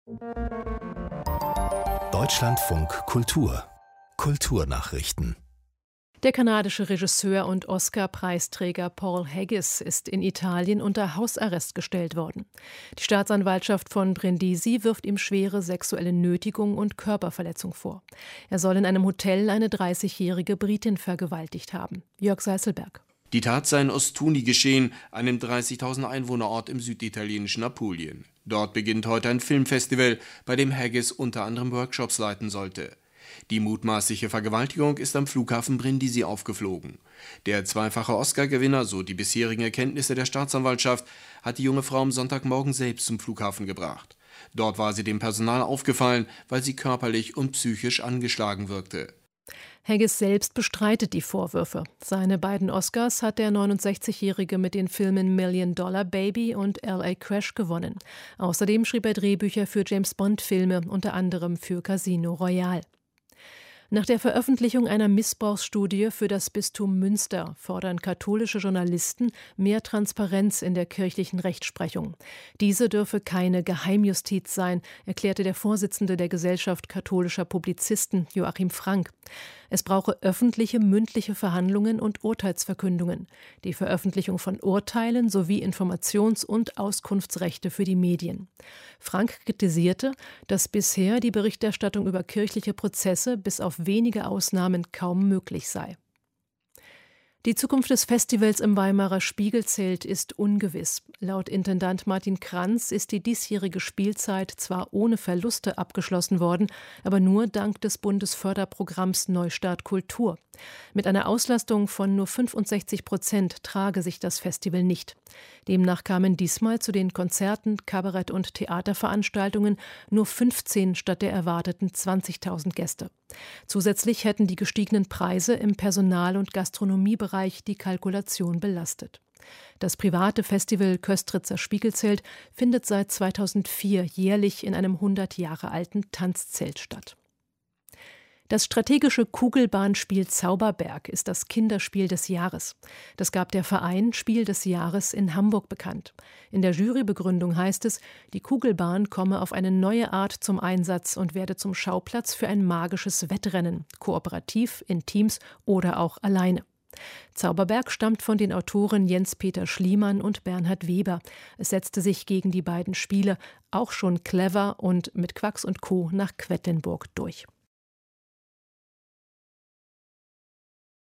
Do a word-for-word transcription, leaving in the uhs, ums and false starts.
Deutschlandfunk Kultur Kulturnachrichten. Der kanadische Regisseur und Oscar-Preisträger Paul Haggis ist in Italien unter Hausarrest gestellt worden. Die Staatsanwaltschaft von Brindisi wirft ihm schwere sexuelle Nötigung und Körperverletzung vor. Er soll in einem Hotel eine dreißigjährige Britin vergewaltigt haben. Jörg Seißelberg. Die Tat sei in Ostuni geschehen, einem dreißigtausend Einwohnerort im süditalienischen Apulien. Dort beginnt heute ein Filmfestival, bei dem Haggis unter anderem Workshops leiten sollte. Die mutmaßliche Vergewaltigung ist am Flughafen Brindisi aufgeflogen. Der zweifache Oscar-Gewinner, so die bisherigen Erkenntnisse der Staatsanwaltschaft, hat die junge Frau am Sonntagmorgen selbst zum Flughafen gebracht. Dort war sie dem Personal aufgefallen, weil sie körperlich und psychisch angeschlagen wirkte. Haggis selbst bestreitet die Vorwürfe. Seine beiden Oscars hat der neunundsechzigjährige mit den Filmen Million Dollar Baby und L A Crash gewonnen. Außerdem schrieb er Drehbücher für James-Bond-Filme, unter anderem für Casino Royale. Nach der Veröffentlichung einer Missbrauchsstudie für das Bistum Münster fordern katholische Journalisten mehr Transparenz in der kirchlichen Rechtsprechung. Diese dürfe keine Geheimjustiz sein, erklärte der Vorsitzende der Gesellschaft katholischer Publizisten, Joachim Frank. Es brauche öffentliche, mündliche Verhandlungen und Urteilsverkündungen, die Veröffentlichung von Urteilen sowie Informations- und Auskunftsrechte für die Medien. Frank kritisierte, dass bisher die Berichterstattung über kirchliche Prozesse bis auf wenige Ausnahmen kaum möglich sei. Die Zukunft des Festivals im Weimarer Spiegelzelt ist ungewiss. Laut Intendant Martin Kranz ist die diesjährige Spielzeit zwar ohne Verluste abgeschlossen worden, aber nur dank des Bundesförderprogramms Neustart Kultur. Mit einer Auslastung von nur fünfundsechzig Prozent trage sich das Festival nicht. Demnach kamen diesmal zu den Konzerten, Kabarett- und Theaterveranstaltungen nur fünfzehn statt der erwarteten zwanzigtausend Gäste. Zusätzlich hätten die gestiegenen Preise im Personal- und Gastronomiebereich die Kalkulation belastet. Das private Festival Köstritzer Spiegelzelt findet seit zweitausendvier jährlich in einem hundert Jahre alten Tanzzelt statt. Das strategische Kugelbahnspiel Zauberberg ist das Kinderspiel des Jahres. Das gab der Verein Spiel des Jahres in Hamburg bekannt. In der Jurybegründung heißt es, die Kugelbahn komme auf eine neue Art zum Einsatz und werde zum Schauplatz für ein magisches Wettrennen, kooperativ, in Teams oder auch alleine. Zauberberg stammt von den Autoren Jens-Peter Schliemann und Bernhard Weber. Es setzte sich gegen die beiden Spiele, auch schon Clever und mit Quacks und Co. nach Quedlinburg durch.